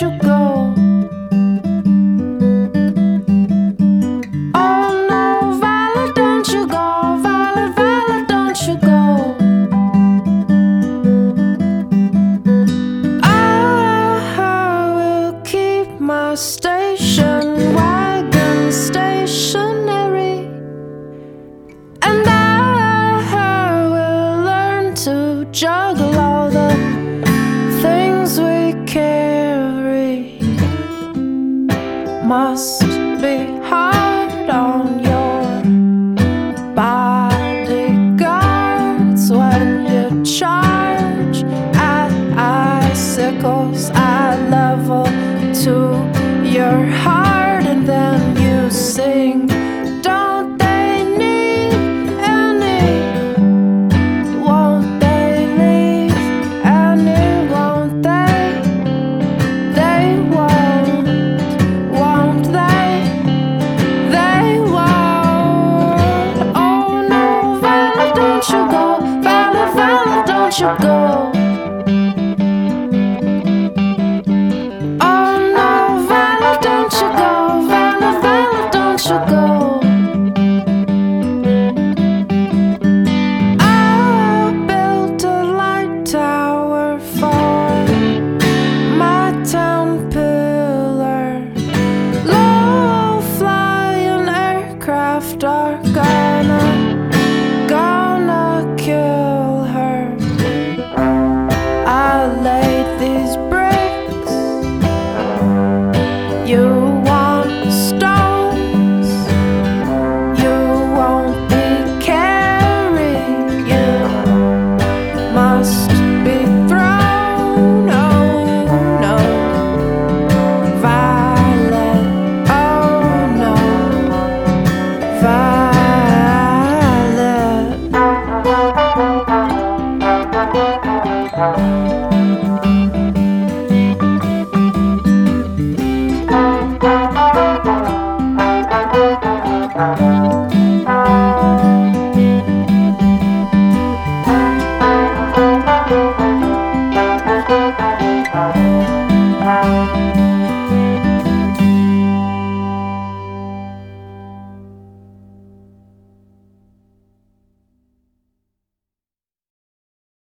you go. Oh no, Violet, don't you go. Violet, Violet, don't you go. I will keep my station wagon stationary, and I will learn to juggle all the things we carry. Must be hard on your bodyguards when you charge at icicles at level to your heart, and then you sing. Don't they need any? Won't they leave any? Won't they? They won't. Won't they? They won't. Oh no, Violet, don't you go. Violet, Violet, don't you go. Oh no, Violet, don't you go. Violet, Violet, don't you go. I built a light tower for my town pillar. Low-flying aircraft are gonna kill her. I laid these bricks. You want stones. You won't be carried. You must be thrown. Oh no, Violet. Oh no, Violet.